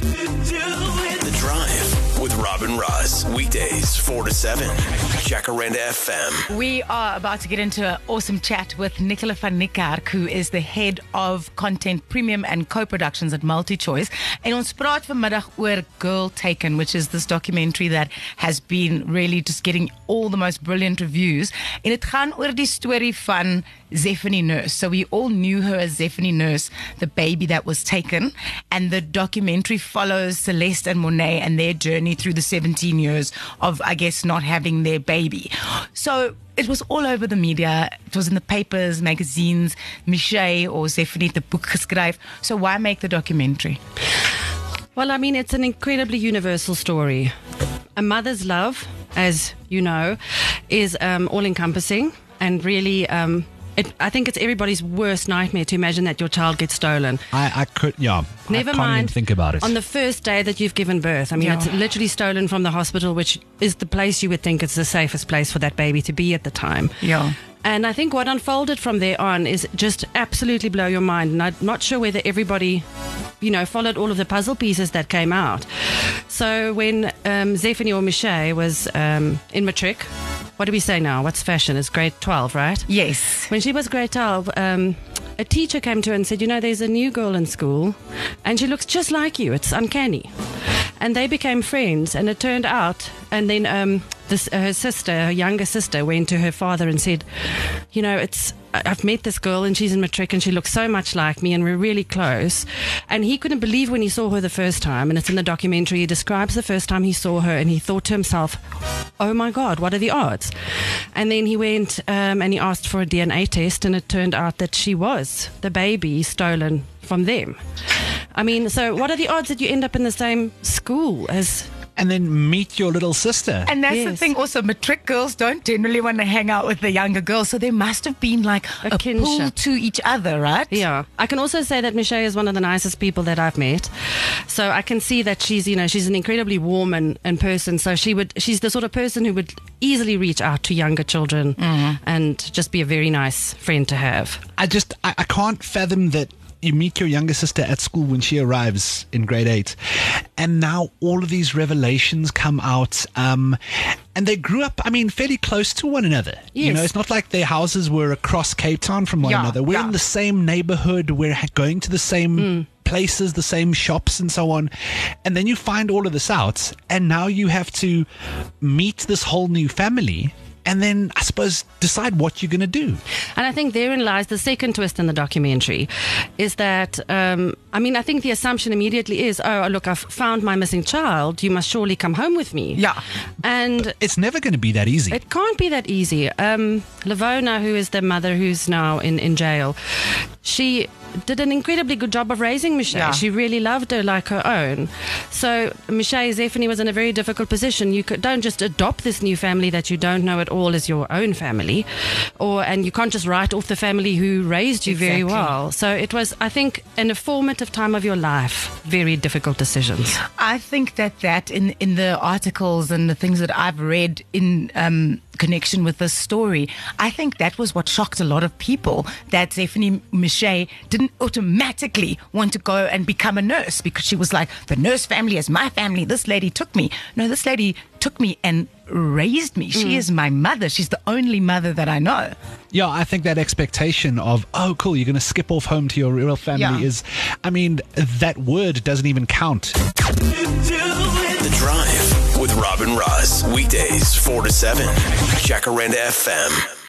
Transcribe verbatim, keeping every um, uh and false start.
The Drive with Robin Ross. Weekdays, four to seven. Jacaranda F M. We are about to get into an awesome chat with Nicola van Niekerk, who is the head of content premium and co-productions at MultiChoice. En ons praat vanmiddag oor Girl Taken, which is this documentary that has been really just getting all the most brilliant reviews. En het gaan oor die story van Zephanie Nurse. So we all knew her as Zephanie Nurse, the baby that was taken. And the documentary follows Celeste and Monet and their journey through the seventeen years of, I guess, not having their baby. So it was all over the media. It was in the papers, magazines. Michelle or Zephanie the book geskryf. So why make the documentary? Well, I mean, it's an incredibly universal story. A mother's love, as you know, is um, all-encompassing and really... Um, It, I think it's everybody's worst nightmare to imagine that your child gets stolen. I, I could, yeah. Never I can't mind even think about it. On the first day that you've given birth. I mean, Yeah. it's literally stolen from the hospital, which is the place you would think is the safest place for that baby to be at the time. Yeah. And I think what unfolded from there on is just absolutely blow your mind. And I'm not sure whether everybody, you know, followed all of the puzzle pieces that came out. So when um, Zephanie or Michelle was um, in matric, what do we say now? What's fashion? It's grade twelve, right? Yes. When she was grade twelve, um, a teacher came to her and said, you know, there's a new girl in school and she looks just like you. It's uncanny. And they became friends, and it turned out, and then um, this, uh, her sister, her younger sister, went to her father and said, you know, it's I've met this girl and she's in matric and she looks so much like me and we're really close. And he couldn't believe when he saw her the first time, and it's in the documentary. He describes the first time he saw her and he thought to himself, oh my God, what are the odds? And then he went um, and he asked for a D N A test, and it turned out that she was the baby stolen from them. I mean, so what are the odds that you end up in the same school as... And then meet your little sister. And that's Yes. the thing also, matric girls don't generally want to hang out with the younger girls, so there must have been like a, A a kinship. pull to each other, right? Yeah. I can also say that Michelle is one of the nicest people that I've met. So I can see that she's, you know, she's an incredibly warm and, and person. So she would, she's the sort of person who would easily reach out to younger children mm-hmm. and just be a very nice friend to have. I just, I, I can't fathom that you meet your younger sister at school when she arrives in grade eight, and now all of these revelations come out, um, and they grew up, I mean, fairly close to one another. Yes. You know, it's not like their houses were across Cape Town from one Yeah, another. We're yeah. in the same neighborhood, we're ha- going to the same mm. places, the same shops and so on. And then you find all of this out, and now you have to meet this whole new family, and then, I suppose, decide what you're going to do. And I think therein lies the second twist in the documentary, is that, um, I mean, I think the assumption immediately is, oh, look, I've found my missing child. You must surely come home with me. Yeah. And It's never going to be that easy. it can't be that easy. Um, Lavona, who is the mother who's now in, in jail, she did an incredibly good job of raising Michelle. Yeah. She really loved her like her own. So Michelle Zephanie was in a very difficult position. You could, don't just adopt this new family that you don't know at all as your own family, or and you can't just write off the family who raised you very Exactly. well. So it was, I think, in a formative time of your life, very difficult decisions. I think that that in, in the articles and the things that I've read in um, connection with this story, I think that was what shocked a lot of people, that Zephanie Michelle didn't automatically want to go and become a nurse because she was like, the nurse family is my family, this lady took me. No, this lady took me and raised me. She mm. is my mother. She's the only mother that I know. Yeah, I think that expectation of, oh, cool, you're going to skip off home to your real family Yeah. is, I mean, that word doesn't even count. The Drive with Robin Ross. Weekdays, four to seven. Jacaranda F M.